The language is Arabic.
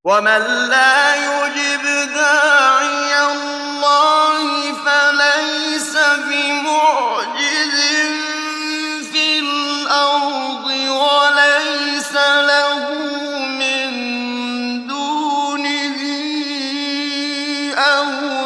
ومن لا يجب داعي الله فليس بمعجز في الأرض وليس له من دونه أولياء